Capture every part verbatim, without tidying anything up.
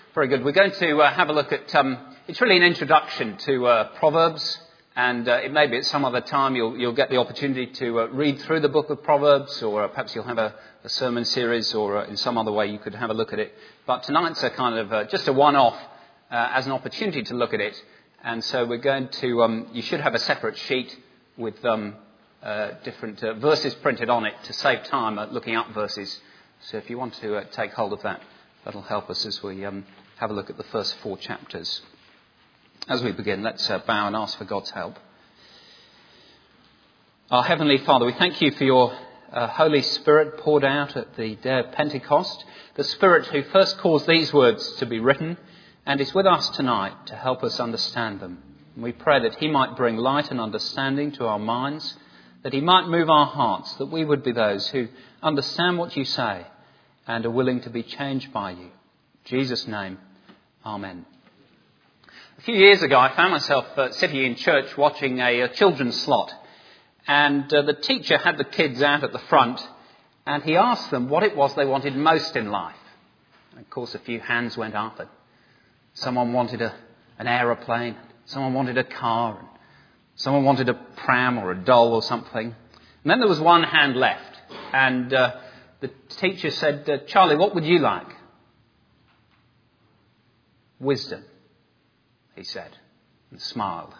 Very good. We're going to uh, have a look at, um, it's really an introduction to uh, Proverbs, and uh, it may be at some other time you'll, you'll get the opportunity to uh, read through the book of Proverbs, or uh, perhaps you'll have a, a sermon series, or uh, in some other way you could have a look at it. But tonight's a kind of uh, just a one-off uh, as an opportunity to look at it. And so we're going to, um, you should have a separate sheet with um, uh, different uh, verses printed on it to save time uh, looking up verses. So if you want to uh, take hold of that, that'll help us as we um, have a look at the first four chapters. As we begin, let's uh, bow and ask for God's help. Our Heavenly Father, we thank you for your uh, Holy Spirit poured out at the day of Pentecost, the Spirit who first caused these words to be written and is with us tonight to help us understand them. And we pray that he might bring light and understanding to our minds, that he might move our hearts, that we would be those who understand what you say and are willing to be changed by you. In Jesus' name, amen. A few years ago, I found myself uh, sitting in church watching a, a children's slot. And uh, the teacher had the kids out at the front, and he asked them what it was they wanted most in life. And of course, a few hands went up. And someone wanted a, an aeroplane, someone wanted a car, and someone wanted a pram or a doll or something. And then there was one hand left, and uh, the teacher said, uh, Charlie, what would you like? Wisdom, he said, and smiled.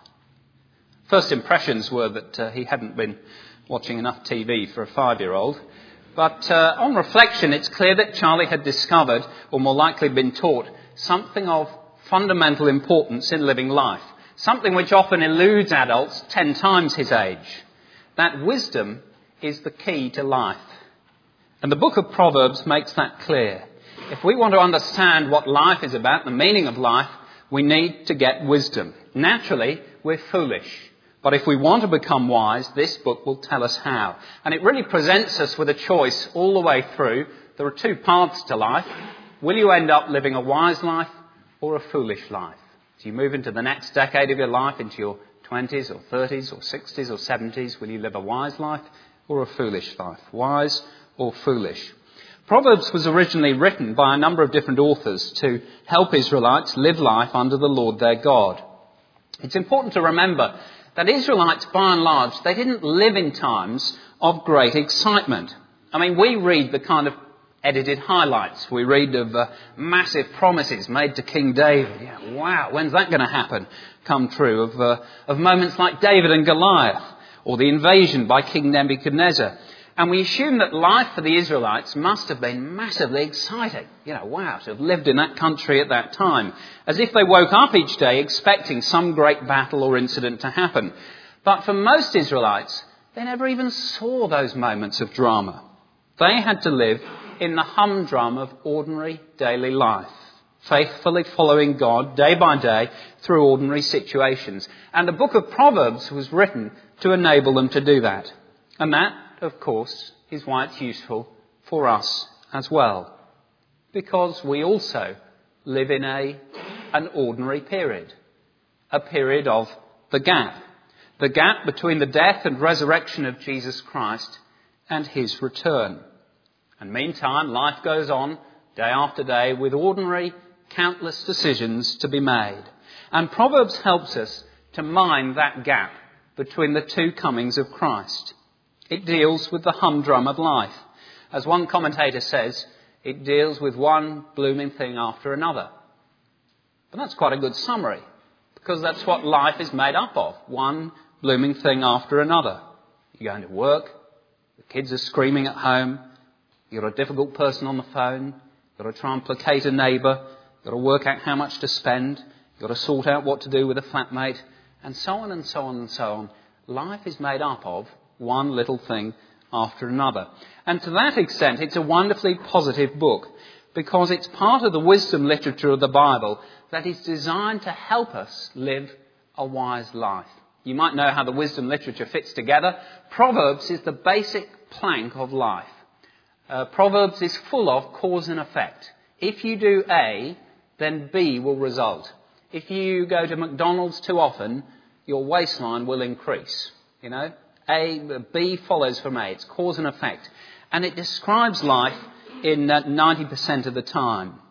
First impressions were that uh, he hadn't been watching enough T V for a five-year-old. But uh, on reflection, it's clear that Charlie had discovered, or more likely been taught, something of fundamental importance in living life. Something which often eludes adults ten times his age. That wisdom is the key to life. And the book of Proverbs makes that clear. If we want to understand what life is about, the meaning of life, we need to get wisdom. Naturally, we're foolish. But if we want to become wise, this book will tell us how. And it really presents us with a choice all the way through. There are two paths to life. Will you end up living a wise life or a foolish life? As you move into the next decade of your life, into your twenties or thirties or sixties or seventies, will you live a wise life or a foolish life? Wise or foolish? Proverbs was originally written by a number of different authors to help Israelites live life under the Lord their God. It's important to remember that Israelites, by and large, they didn't live in times of great excitement. I mean, we read the kind of edited highlights. We read of uh, massive promises made to King David. Yeah, wow, when's that going to happen? Come true. Of, uh, of moments like David and Goliath, or the invasion by King Nebuchadnezzar. And we assume that life for the Israelites must have been massively exciting. You know, wow, to have lived in that country at that time. As if they woke up each day expecting some great battle or incident to happen. But for most Israelites, they never even saw those moments of drama. They had to live in the humdrum of ordinary daily life, faithfully following God day by day through ordinary situations. And the book of Proverbs was written to enable them to do that. And that, of course, is why it's useful for us as well. Because we also live in a an ordinary period. A period of the gap. The gap between the death and resurrection of Jesus Christ and his return. And meantime, life goes on day after day with ordinary, countless decisions to be made. And Proverbs helps us to mind that gap between the two comings of Christ. It deals with the humdrum of life. As one commentator says, it deals with one blooming thing after another. But that's quite a good summary, because that's what life is made up of. One blooming thing after another. You're going to work, the kids are screaming at home, you've got a difficult person on the phone, you've got to try and placate a neighbour, you've got to work out how much to spend, you've got to sort out what to do with a flatmate, and so on and so on and so on. Life is made up of one little thing after another. And to that extent, it's a wonderfully positive book, because it's part of the wisdom literature of the Bible that is designed to help us live a wise life. You might know how the wisdom literature fits together. Proverbs is the basic plank of life. Uh, Proverbs is full of cause and effect. If you do A, then B will result. If you go to McDonald's too often, your waistline will increase. You know, A, B follows from A. It's cause and effect. And it describes life in uh, ninety percent of the time.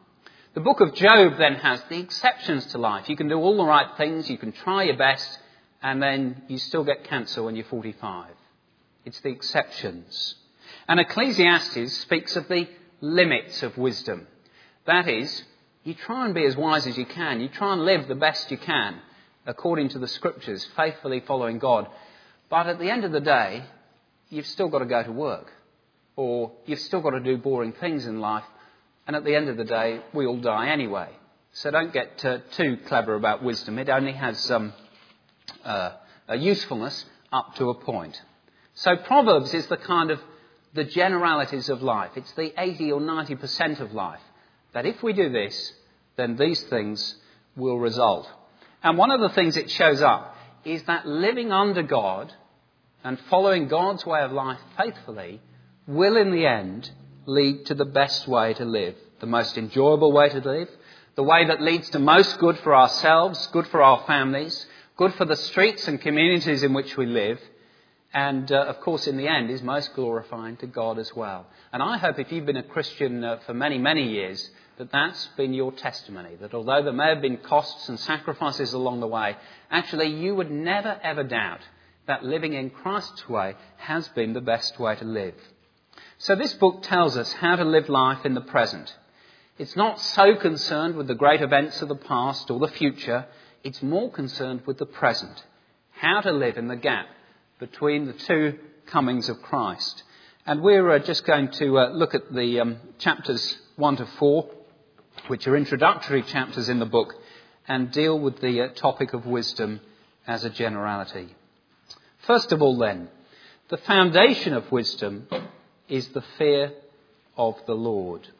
The book of Job then has the exceptions to life. You can do all the right things, you can try your best, and then you still get cancer when you're forty-five. It's the exceptions. And Ecclesiastes speaks of the limits of wisdom. That is, you try and be as wise as you can. You try and live the best you can according to the scriptures, faithfully following God. But at the end of the day, you've still got to go to work. Or you've still got to do boring things in life. And at the end of the day, we all die anyway. So don't get uh, too clever about wisdom. It only has um, uh, a usefulness up to a point. So Proverbs is the kind of the generalities of life. It's the eighty or ninety percent of life. That if we do this, then these things will result. And one of the things it shows up is that living under God and following God's way of life faithfully will in the end lead to the best way to live, the most enjoyable way to live, the way that leads to most good for ourselves, good for our families, good for the streets and communities in which we live, and uh, of course in the end is most glorifying to God as well. And I hope if you've been a Christian uh, for many, many years, that that's been your testimony, that although there may have been costs and sacrifices along the way, actually you would never ever doubt that living in Christ's way has been the best way to live. So this book tells us how to live life in the present. It's not so concerned with the great events of the past or the future. It's more concerned with the present. How to live in the gap between the two comings of Christ. And we're uh, just going to uh, look at the um, chapters one to four, which are introductory chapters in the book, and deal with the uh, topic of wisdom as a generality. First of all then, the foundation of wisdom is the fear of the Lord.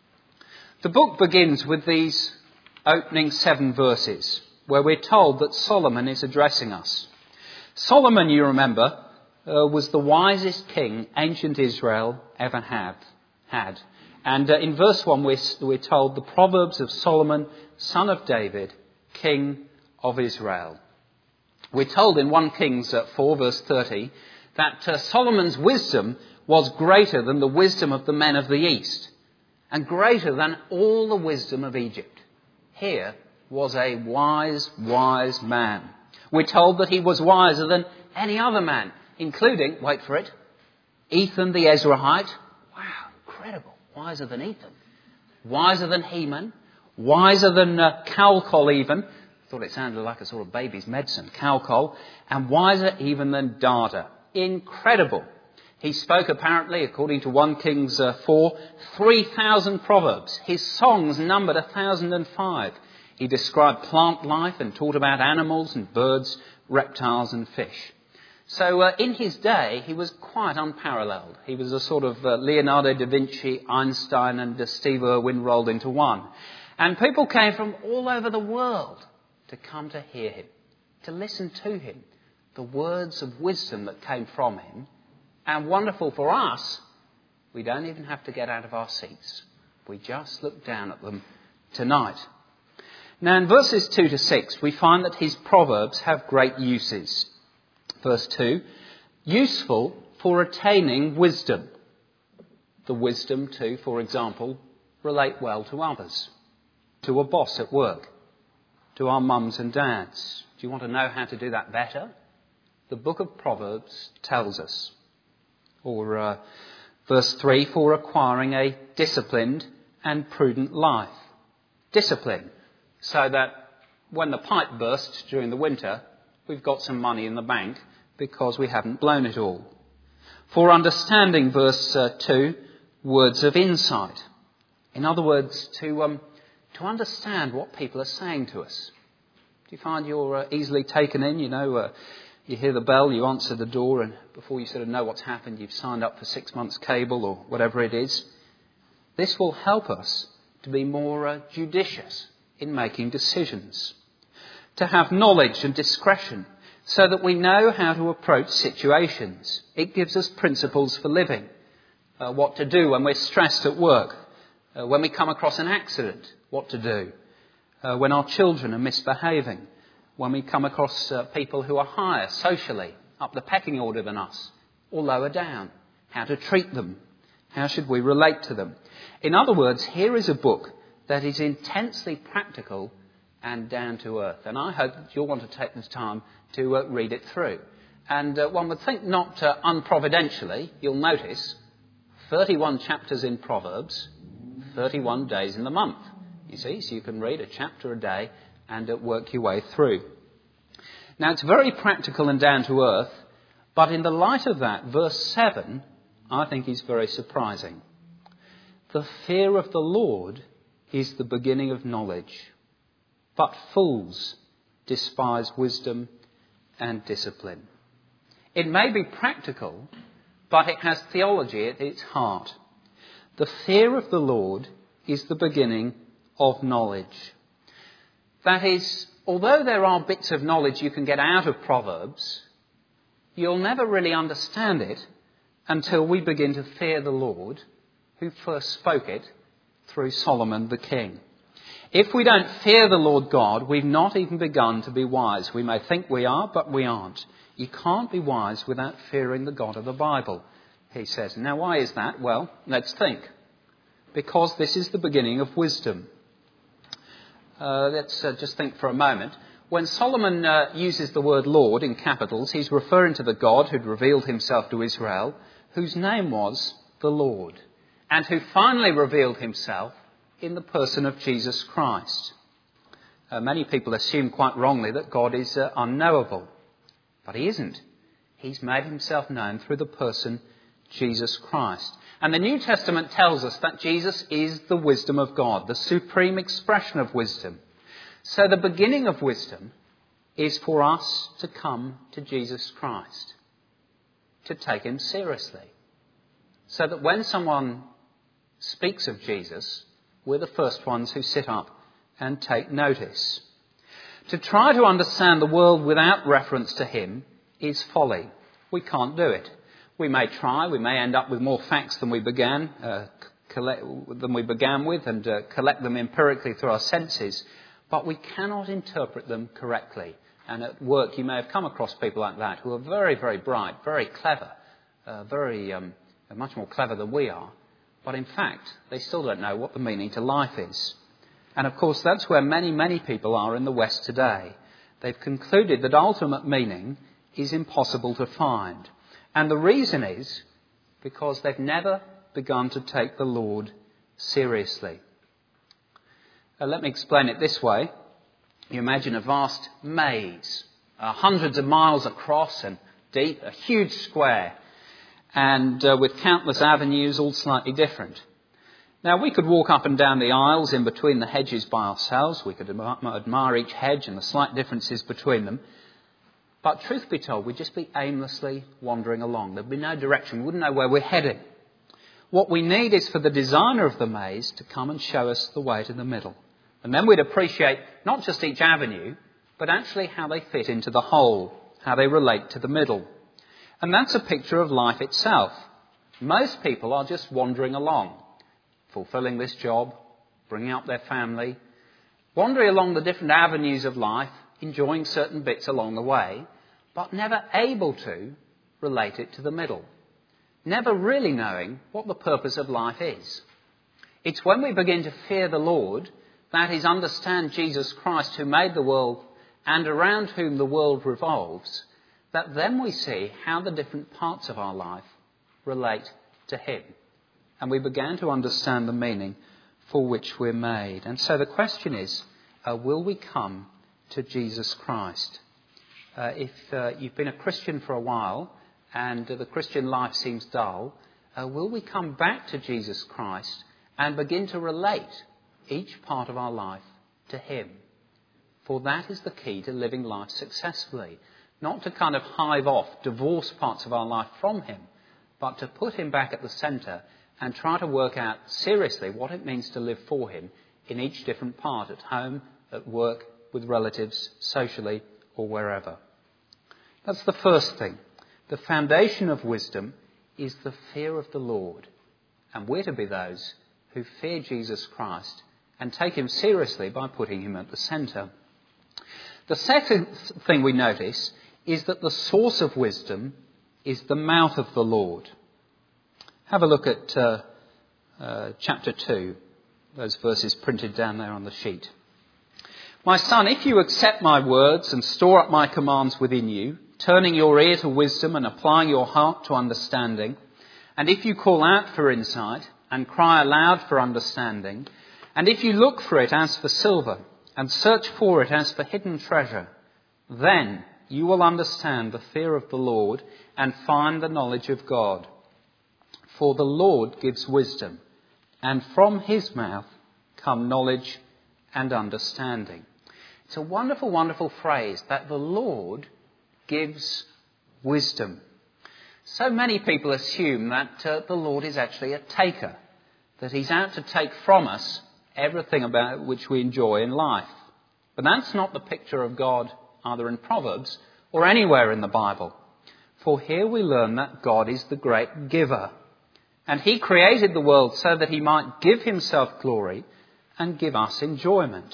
The book begins with these opening seven verses where we're told that Solomon is addressing us. Solomon, you remember, uh, was the wisest king ancient Israel ever had. had. And uh, in verse one we're, we're told the Proverbs of Solomon, son of David, king of Israel. We're told in First Kings uh, four verse thirty that uh, Solomon's wisdom was greater than the wisdom of the men of the East, and greater than all the wisdom of Egypt. Here was a wise, wise man. We're told that he was wiser than any other man, including, wait for it, Ethan the Ezrahite. Wow, incredible. Wiser than Ethan. Wiser than Heman. Wiser than uh, Calcol even. Thought it sounded like a sort of baby's medicine, Calcol. And wiser even than Dada. Incredible. He spoke apparently, according to First Kings four, three thousand proverbs. His songs numbered one thousand five. He described plant life and taught about animals and birds, reptiles and fish. So uh, in his day, he was quite unparalleled. He was a sort of uh, Leonardo da Vinci, Einstein and uh, Steve Irwin rolled into one. And people came from all over the world to come to hear him, to listen to him, the words of wisdom that came from him. And wonderful for us, we don't even have to get out of our seats. We just look down at them tonight. Now in verses two to six, we find that his proverbs have great uses. Verse two, useful for attaining wisdom. The wisdom to, for example, relate well to others, to a boss at work, to our mums and dads. Do you want to know how to do that better? The book of Proverbs tells us. Or uh, verse three, for acquiring a disciplined and prudent life. Discipline, so that when the pipe bursts during the winter, we've got some money in the bank because we haven't blown it all. For understanding, verse uh, two, words of insight. In other words, to um, to understand what people are saying to us. Do you find you're uh, easily taken in? You know, uh, you hear the bell, you answer the door, and before you sort of know what's happened, you've signed up for six months cable or whatever it is. This will help us to be more uh, judicious in making decisions, to have knowledge and discretion so that we know how to approach situations. It gives us principles for living, uh, what to do when we're stressed at work, uh, when we come across an accident, what to do, uh, when our children are misbehaving, when we come across uh, people who are higher socially, up the pecking order than us, or lower down, how to treat them, how should we relate to them. In other words, here is a book that is intensely practical and down to earth. And I hope that you'll want to take this time to uh, read it through. And uh, one would think not uh, unprovidentially, you'll notice thirty-one chapters in Proverbs, thirty-one days in the month. You see, so you can read a chapter a day and uh, work your way through. Now, it's very practical and down to earth, but in the light of that, verse seven, I think is very surprising. The fear of the Lord is the beginning of knowledge, but fools despise wisdom and discipline. It may be practical, but it has theology at its heart. The fear of the Lord is the beginning of knowledge. That is, although there are bits of knowledge you can get out of Proverbs, you'll never really understand it until we begin to fear the Lord, who first spoke it through Solomon the king. If we don't fear the Lord God, we've not even begun to be wise. We may think we are, but we aren't. You can't be wise without fearing the God of the Bible, he says. Now, why is that? Well, let's think. Because this is the beginning of wisdom. Uh, let's uh, just think for a moment. When Solomon uh, uses the word Lord in capitals, he's referring to the God who'd revealed himself to Israel, whose name was the Lord, and who finally revealed himself in the person of Jesus Christ. Uh, many people assume quite wrongly that God is uh, unknowable, but he isn't. He's made himself known through the person Jesus Christ. And the New Testament tells us that Jesus is the wisdom of God, the supreme expression of wisdom. So the beginning of wisdom is for us to come to Jesus Christ, to take him seriously, so that when someone speaks of Jesus, we're the first ones who sit up and take notice. To try to understand the world without reference to him is folly. We can't do it. We may try, we may end up with more facts than we began, uh, collect, than we began with and uh, collect them empirically through our senses, but we cannot interpret them correctly. And at work you may have come across people like that who are very, very bright, very clever, uh, very um, much more clever than we are, but in fact they still don't know what the meaning to life is. And of course that's where many, many people are in the West today. They've concluded that ultimate meaning is impossible to find. And the reason is because they've never begun to take the Lord seriously. Uh, let me explain it this way. You imagine a vast maze, uh, hundreds of miles across and deep, a huge square, and uh, with countless avenues, all slightly different. Now, we could walk up and down the aisles in between the hedges by ourselves. We could admire each hedge and the slight differences between them. But truth be told, we'd just be aimlessly wandering along. There'd be no direction. We wouldn't know where we're heading. What we need is for the designer of the maze to come and show us the way to the middle. And then we'd appreciate not just each avenue, but actually how they fit into the whole, how they relate to the middle. And that's a picture of life itself. Most people are just wandering along, fulfilling this job, bringing up their family, wandering along the different avenues of life, enjoying certain bits along the way, but never able to relate it to the middle. Never really knowing what the purpose of life is. It's when we begin to fear the Lord, that is, understand Jesus Christ who made the world and around whom the world revolves, that then we see how the different parts of our life relate to him. And we began to understand the meaning for which we're made. And so the question is, uh, will we come to Jesus Christ? Uh, if uh, you've been a Christian for a while and uh, the Christian life seems dull, uh, will we come back to Jesus Christ and begin to relate each part of our life to him? For that is the key to living life successfully. Not to kind of hive off, divorce parts of our life from him, but to put him back at the centre and try to work out seriously what it means to live for him in each different part, at home, at work, with relatives, socially, or wherever. That's the first thing. The foundation of wisdom is the fear of the Lord. And we're to be those who fear Jesus Christ and take him seriously by putting him at the centre. The second thing we notice is that the source of wisdom is the mouth of the Lord. Have a look at uh, uh, chapter two, those verses printed down there on the sheet. My son, if you accept my words and store up my commands within you, turning your ear to wisdom and applying your heart to understanding, and if you call out for insight and cry aloud for understanding, and if you look for it as for silver and search for it as for hidden treasure, then you will understand the fear of the Lord and find the knowledge of God. For the Lord gives wisdom, and from his mouth come knowledge and understanding. It's a wonderful, wonderful phrase that the Lord gives wisdom. So many people assume that uh, the Lord is actually a taker, that he's out to take from us everything about which we enjoy in life. But that's not the picture of God either in Proverbs or anywhere in the Bible. For here we learn that God is the great giver. And he created the world so that he might give himself glory and give us enjoyment.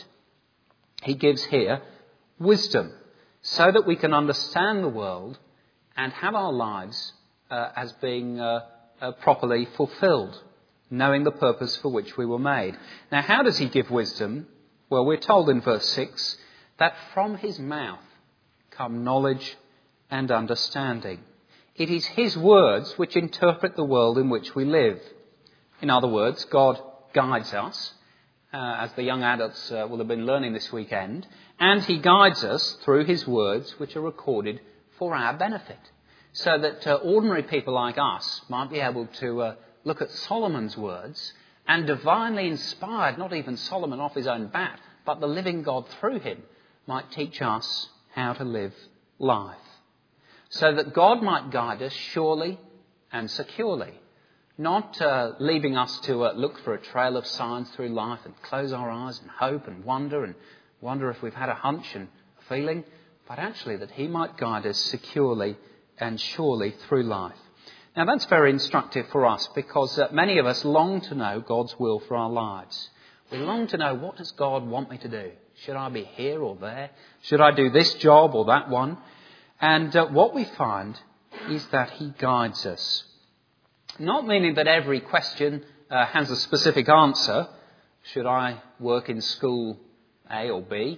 He gives here wisdom so that we can understand the world and have our lives uh, as being uh, uh, properly fulfilled, knowing the purpose for which we were made. Now, how does he give wisdom? Well, we're told in verse six that from his mouth come knowledge and understanding. It is his words which interpret the world in which we live. In other words, God guides us, uh, as the young adults uh, will have been learning this weekend, and he guides us through his words which are recorded for our benefit, so that uh, ordinary people like us might be able to uh, look at Solomon's words and divinely inspired, not even Solomon off his own bat, but the living God through him might teach us how to live life, so that God might guide us surely and securely, not uh, leaving us to uh, look for a trail of signs through life and close our eyes and hope and wonder and wonder if we've had a hunch and a feeling, but actually that he might guide us securely and surely through life. Now that's very instructive for us because uh, many of us long to know God's will for our lives. We long to know, what does God want me to do? Should I be here or there? Should I do this job or that one? And uh, what we find is that he guides us. Not meaning that every question uh, has a specific answer. Should I work in school A or B?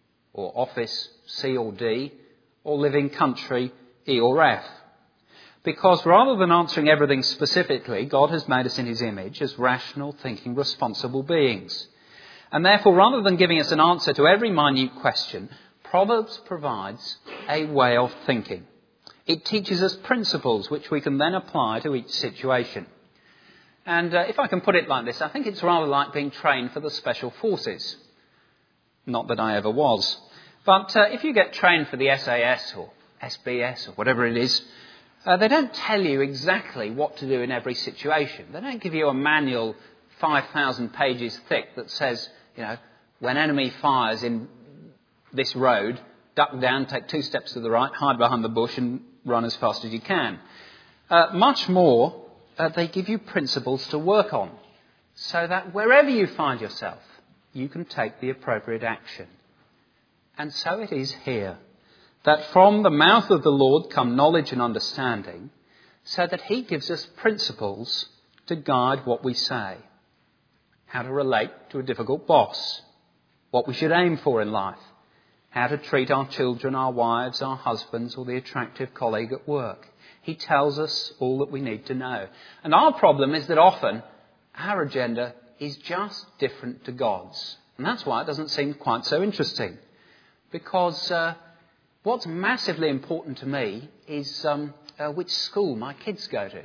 Or office C or D? Or live in country E or F? Because rather than answering everything specifically, God has made us in his image as rational, thinking, responsible beings. And therefore, rather than giving us an answer to every minute question, Proverbs provides a way of thinking. It teaches us principles which we can then apply to each situation. And uh, if I can put it like this, I think it's rather like being trained for the special forces. Not that I ever was. But uh, if you get trained for the S A S or S B S or whatever it is, uh, they don't tell you exactly what to do in every situation. They don't give you a manual five thousand pages thick that says, you know, when enemy fires in this road, duck down, take two steps to the right, hide behind the bush and run as fast as you can. Uh, much more, uh, they give you principles to work on so that wherever you find yourself, you can take the appropriate action. And so it is here, that from the mouth of the Lord come knowledge and understanding, so that he gives us principles to guide what we say. How to relate to a difficult boss, what we should aim for in life, how to treat our children, our wives, our husbands, or the attractive colleague at work. He tells us all that we need to know. And our problem is that often our agenda is just different to God's. And that's why it doesn't seem quite so interesting. Because uh, what's massively important to me is um, uh, which school my kids go to.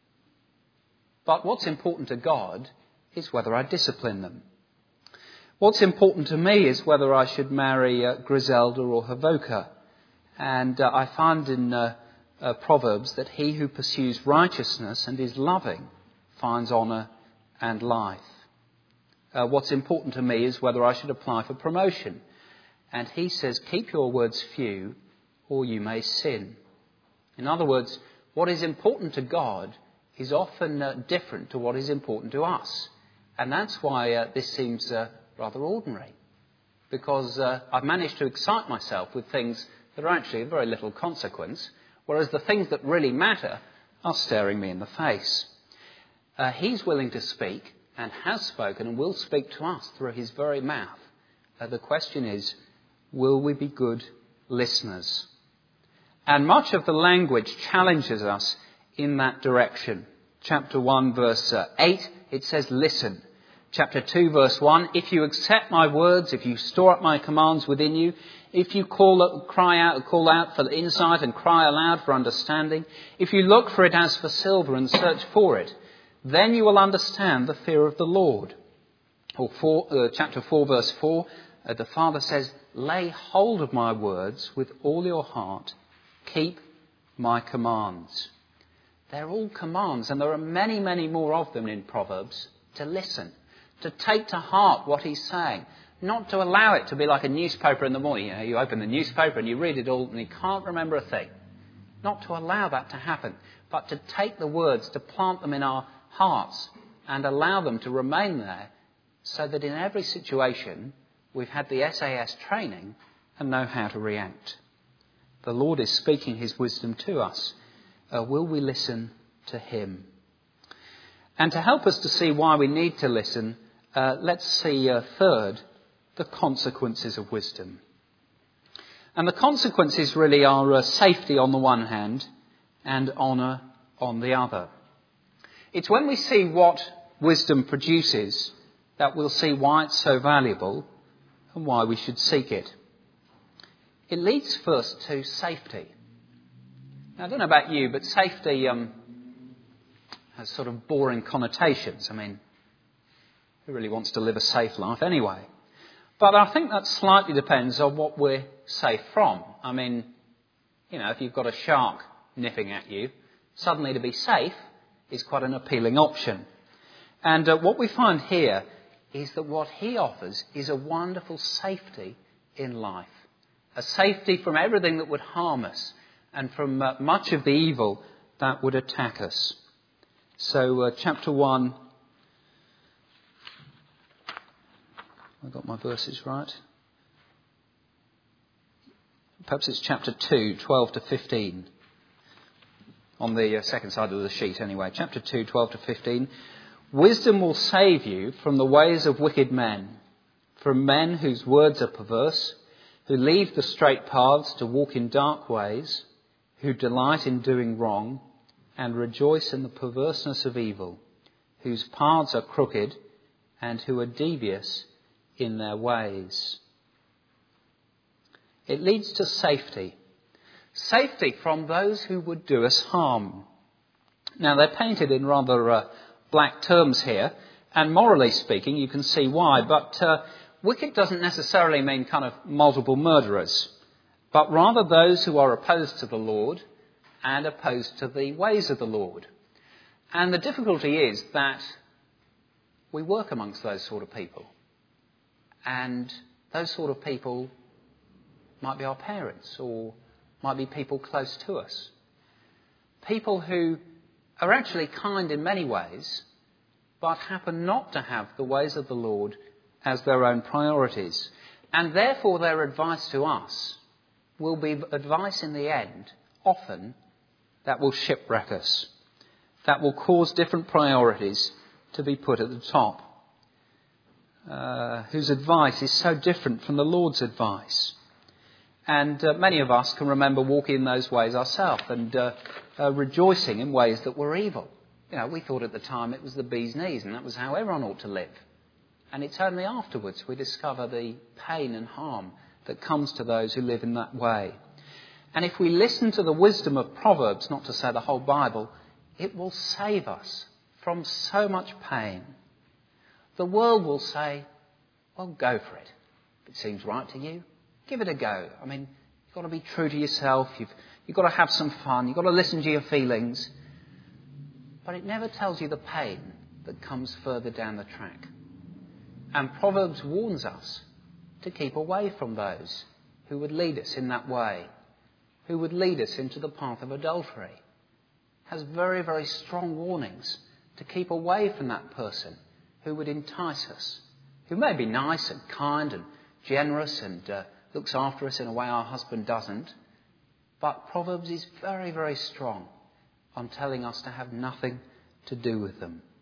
But what's important to God is whether I discipline them. What's important to me is whether I should marry uh, Griselda or Havoka. And uh, I find in uh, uh, Proverbs that he who pursues righteousness and is loving finds honour and life. Uh, what's important to me is whether I should apply for promotion. And he says, keep your words few or you may sin. In other words, what is important to God is often uh, different to what is important to us. And that's why uh, this seems uh, rather ordinary. Because uh, I've managed to excite myself with things that are actually of very little consequence, whereas the things that really matter are staring me in the face. Uh, he's willing to speak and has spoken and will speak to us through his very mouth. Uh, the question is, will we be good listeners? And much of the language challenges us in that direction. Chapter one, verse eight, it says, listen. Chapter two, verse one, if you accept my words, if you store up my commands within you, if you call, cry out, call out for the insight and cry aloud for understanding, if you look for it as for silver and search for it, then you will understand the fear of the Lord. Or four, uh, chapter four, verse four, uh, the Father says, lay hold of my words with all your heart, keep my commands. They're all commands, and there are many, many more of them in Proverbs, to listen, to take to heart what he's saying, not to allow it to be like a newspaper in the morning. You know, you open the newspaper and you read it all and you can't remember a thing. Not to allow that to happen, but to take the words, to plant them in our hearts and allow them to remain there so that in every situation we've had the S A S training and know how to react. The Lord is speaking his wisdom to us. Uh, will we listen to him? And to help us to see why we need to listen, uh, let's see uh, third, the consequences of wisdom. And the consequences really are uh, safety on the one hand and honour on the other. It's when we see what wisdom produces that we'll see why it's so valuable and why we should seek it. It leads first to safety. Now, I don't know about you, but safety um, has sort of boring connotations. I mean, who really wants to live a safe life anyway? But I think that slightly depends on what we're safe from. I mean, you know, if you've got a shark nipping at you, suddenly to be safe is quite an appealing option. And uh, what we find here is that what he offers is a wonderful safety in life. A safety from everything that would harm us and from uh, much of the evil that would attack us. So uh, chapter one, I got my verses right. Perhaps it's chapter two, twelve to fifteen. On the uh, second side of the sheet anyway. Chapter two, twelve to fifteen. Wisdom will save you from the ways of wicked men, from men whose words are perverse, who leave the straight paths to walk in dark ways, who delight in doing wrong and rejoice in the perverseness of evil, whose paths are crooked and who are devious in their ways. It leads to safety. Safety from those who would do us harm. Now, they're painted in rather uh, black terms here, and morally speaking, you can see why, but uh, wicked doesn't necessarily mean kind of multiple murderers, but rather those who are opposed to the Lord and opposed to the ways of the Lord. And the difficulty is that we work amongst those sort of people, and those sort of people might be our parents or might be people close to us. People who are actually kind in many ways, but happen not to have the ways of the Lord as their own priorities. And therefore their advice to us will be advice in the end, often, that will shipwreck us, that will cause different priorities to be put at the top, uh, whose advice is so different from the Lord's advice. And uh, many of us can remember walking in those ways ourselves and uh, uh, rejoicing in ways that were evil. You know, we thought at the time it was the bee's knees and that was how everyone ought to live. And it's only afterwards we discover the pain and harm that comes to those who live in that way. And if we listen to the wisdom of Proverbs, not to say the whole Bible, it will save us from so much pain. The world will say, well, go for it. If it seems right to you, give it a go. I mean, you've got to be true to yourself. You've, you've got to have some fun. You've got to listen to your feelings. But it never tells you the pain that comes further down the track. And Proverbs warns us to keep away from those who would lead us in that way, who would lead us into the path of adultery. It has very, very strong warnings to keep away from that person who would entice us, who may be nice and kind and generous and uh, looks after us in a way our husband doesn't. But Proverbs is very, very strong on telling us to have nothing to do with them.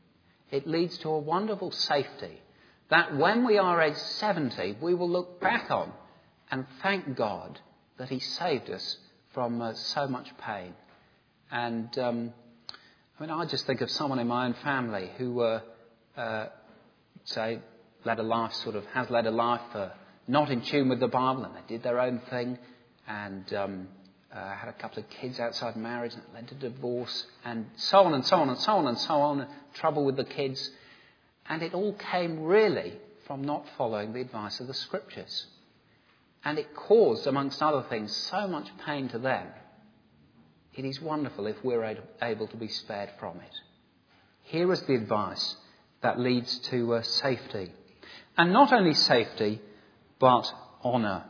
It leads to a wonderful safety that when we are aged seventy, we will look back on and thank God that he saved us from uh, so much pain. And um, I mean, I just think of someone in my own family who, uh, uh, say, led a life sort of has led a life uh, not in tune with the Bible, and they did their own thing, and um, uh, had a couple of kids outside marriage, and it led to divorce, and so on and so on and so on and so on, trouble with the kids, and it all came really from not following the advice of the Scriptures, and it caused, amongst other things, so much pain to them. It is wonderful if we're able to be spared from it. Here is the advice that leads to uh, safety. And not only safety, but honour.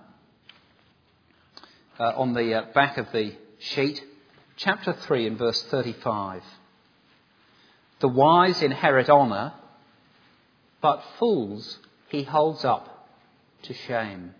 Uh, on the uh, back of the sheet, chapter three and verse thirty-five. The wise inherit honour, but fools he holds up to shame.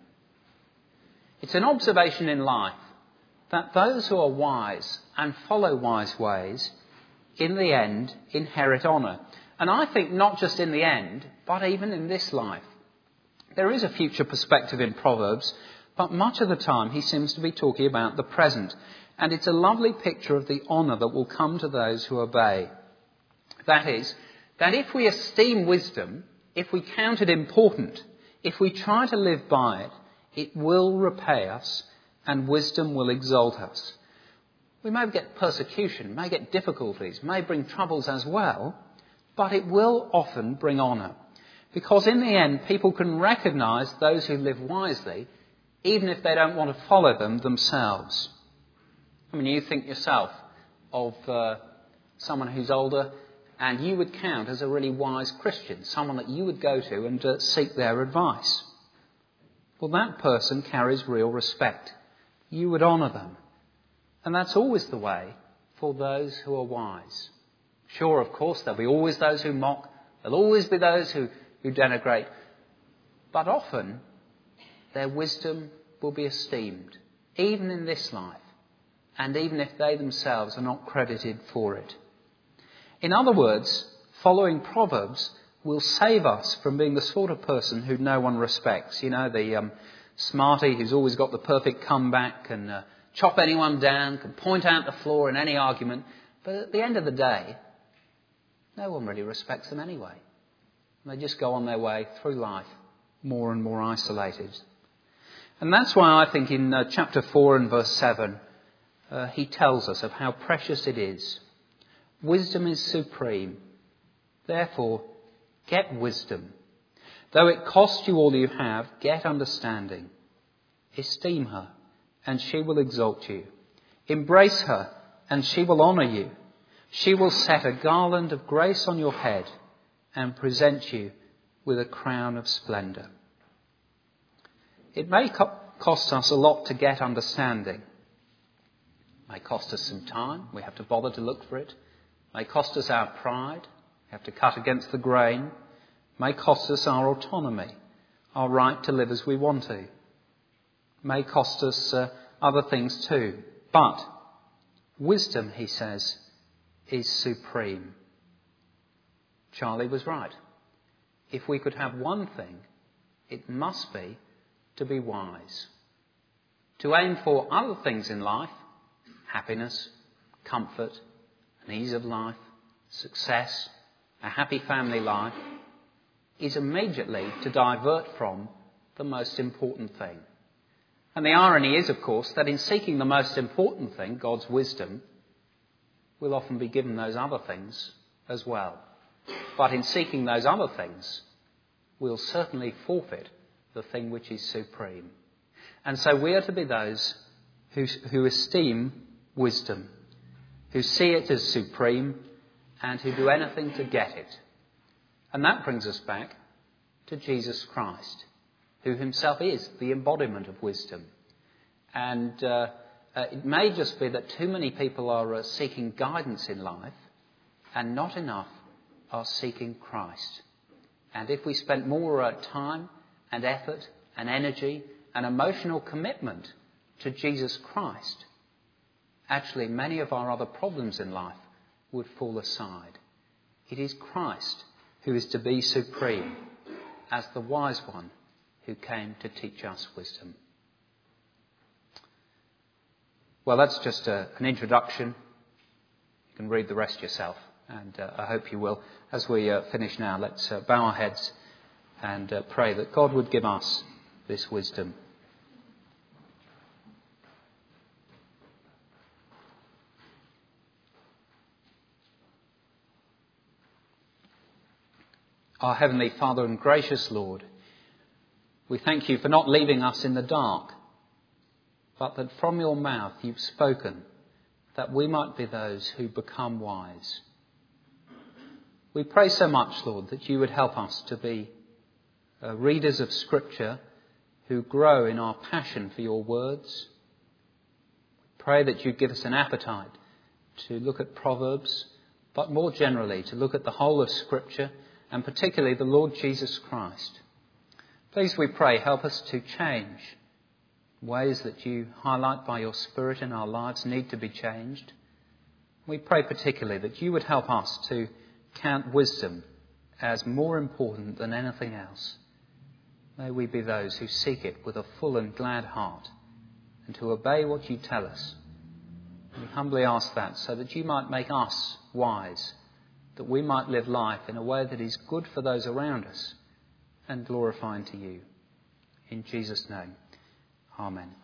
It's an observation in life that those who are wise and follow wise ways, in the end, inherit honour. And I think not just in the end, but even in this life. There is a future perspective in Proverbs, but much of the time he seems to be talking about the present. And it's a lovely picture of the honour that will come to those who obey. That is, that if we esteem wisdom, if we count it important, if we try to live by it, it will repay us and wisdom will exalt us. We may get persecution, may get difficulties, may bring troubles as well, but it will often bring honour. Because in the end, people can recognise those who live wisely, even if they don't want to follow them themselves. I mean, you think yourself of uh, someone who's older, and you would count as a really wise Christian, someone that you would go to and uh, seek their advice. Well, that person carries real respect. You would honour them. And that's always the way for those who are wise. Sure, of course, there'll be always those who mock. There'll always be those who, who denigrate. But often, their wisdom will be esteemed, even in this life, and even if they themselves are not credited for it. In other words, following Proverbs will save us from being the sort of person who no one respects. You know, the um, smarty who's always got the perfect comeback, can uh, chop anyone down, can point out the flaw in any argument. But at the end of the day, no one really respects them anyway. They just go on their way through life more and more isolated. And that's why I think in uh, chapter four and verse seven, uh, he tells us of how precious it is. Wisdom is supreme. Therefore, get wisdom. Though it cost you all you have, get understanding. Esteem her, and she will exalt you. Embrace her, and she will honour you. She will set a garland of grace on your head and present you with a crown of splendour. It may co- cost us a lot to get understanding. It may cost us some time. We have to bother to look for it. It may cost us our pride. We have to cut against the grain. It may cost us our autonomy, our right to live as we want to. It may cost us uh, other things too. But wisdom, he says, is supreme. Charlie was right. If we could have one thing, it must be to be wise. To aim for other things in life, happiness, comfort, an ease of life, success, a happy family life, is immediately to divert from the most important thing. And the irony is, of course, that in seeking the most important thing, God's wisdom, we'll often be given those other things as well. But in seeking those other things, we'll certainly forfeit the thing which is supreme. And so we are to be those who, who esteem wisdom, who see it as supreme, and who do anything to get it. And that brings us back to Jesus Christ, who himself is the embodiment of wisdom. And uh, uh, it may just be that too many people are uh, seeking guidance in life, and not enough are seeking Christ. And if we spent more uh, time and effort and energy and emotional commitment to Jesus Christ, actually many of our other problems in life would fall aside. It is Christ who is to be supreme as the wise one who came to teach us wisdom. Well, that's just a, an introduction. You can read the rest yourself, and uh, I hope you will. As we uh, finish now, let's uh, bow our heads and uh, pray that God would give us this wisdom. Our Heavenly Father and gracious Lord, we thank you for not leaving us in the dark, but that from your mouth you've spoken that we might be those who become wise. We pray so much, Lord, that you would help us to be uh, readers of Scripture who grow in our passion for your words. We pray that you give us an appetite to look at Proverbs, but more generally to look at the whole of Scripture, and particularly the Lord Jesus Christ. Please, we pray, help us to change. Ways that you highlight by your Spirit in our lives need to be changed. We pray particularly that you would help us to count wisdom as more important than anything else. May we be those who seek it with a full and glad heart and to obey what you tell us. We humbly ask that so that you might make us wise, that we might live life in a way that is good for those around us and glorifying to you. In Jesus' name, amen.